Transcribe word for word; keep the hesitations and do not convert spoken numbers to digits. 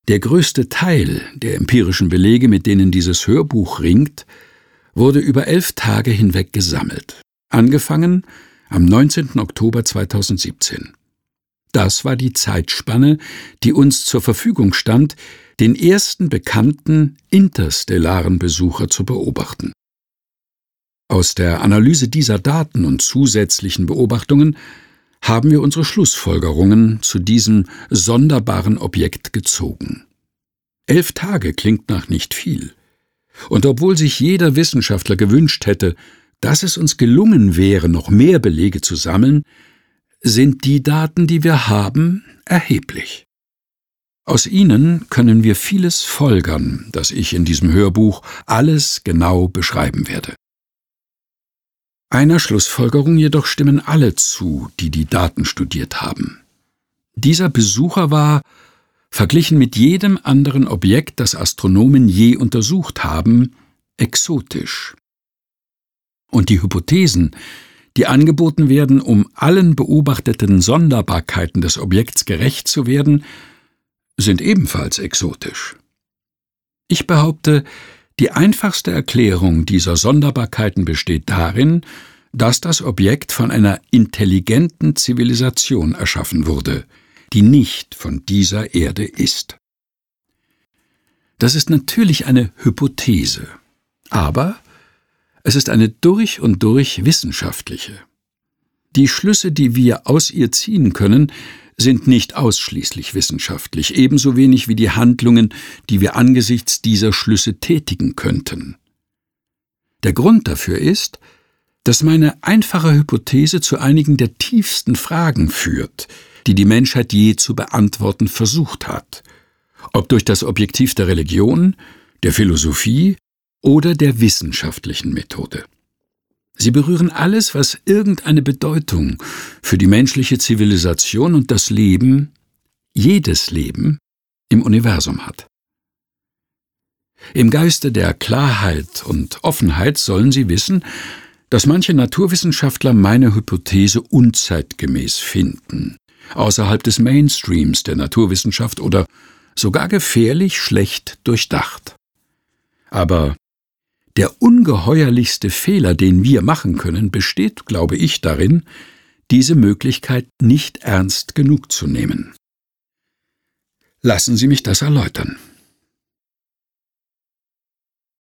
Der größte Teil der empirischen Belege, mit denen dieses Hörbuch ringt, wurde über elf Tage hinweg gesammelt, angefangen am neunzehnten Oktober zweitausendsiebzehn. Das war die Zeitspanne, die uns zur Verfügung stand, den ersten bekannten interstellaren Besucher zu beobachten. Aus der Analyse dieser Daten und zusätzlichen Beobachtungen haben wir unsere Schlussfolgerungen zu diesem sonderbaren Objekt gezogen. Elf Tage klingt nach nicht viel. Und obwohl sich jeder Wissenschaftler gewünscht hätte, dass es uns gelungen wäre, noch mehr Belege zu sammeln, sind die Daten, die wir haben, erheblich. Aus ihnen können wir vieles folgern, das ich in diesem Hörbuch alles genau beschreiben werde. Einer Schlussfolgerung jedoch stimmen alle zu, die die Daten studiert haben. Dieser Besucher war, verglichen mit jedem anderen Objekt, das Astronomen je untersucht haben, exotisch. Und die Hypothesen, die angeboten werden, um allen beobachteten Sonderbarkeiten des Objekts gerecht zu werden, sind ebenfalls exotisch. Ich behaupte, die einfachste Erklärung dieser Sonderbarkeiten besteht darin, dass das Objekt von einer intelligenten Zivilisation erschaffen wurde, die nicht von dieser Erde ist. Das ist natürlich eine Hypothese, aber es ist eine durch und durch wissenschaftliche. Die Schlüsse, die wir aus ihr ziehen können, sind nicht ausschließlich wissenschaftlich, ebenso wenig wie die Handlungen, die wir angesichts dieser Schlüsse tätigen könnten. Der Grund dafür ist, dass meine einfache Hypothese zu einigen der tiefsten Fragen führt, die die Menschheit je zu beantworten versucht hat, ob durch das Objektiv der Religion, der Philosophie oder der wissenschaftlichen Methode. Sie berühren alles, was irgendeine Bedeutung für die menschliche Zivilisation und das Leben, jedes Leben, im Universum hat. Im Geiste der Klarheit und Offenheit sollen Sie wissen, dass manche Naturwissenschaftler meine Hypothese unzeitgemäß finden, außerhalb des Mainstreams der Naturwissenschaft oder sogar gefährlich schlecht durchdacht. Aber der ungeheuerlichste Fehler, den wir machen können, besteht, glaube ich, darin, diese Möglichkeit nicht ernst genug zu nehmen. Lassen Sie mich das erläutern.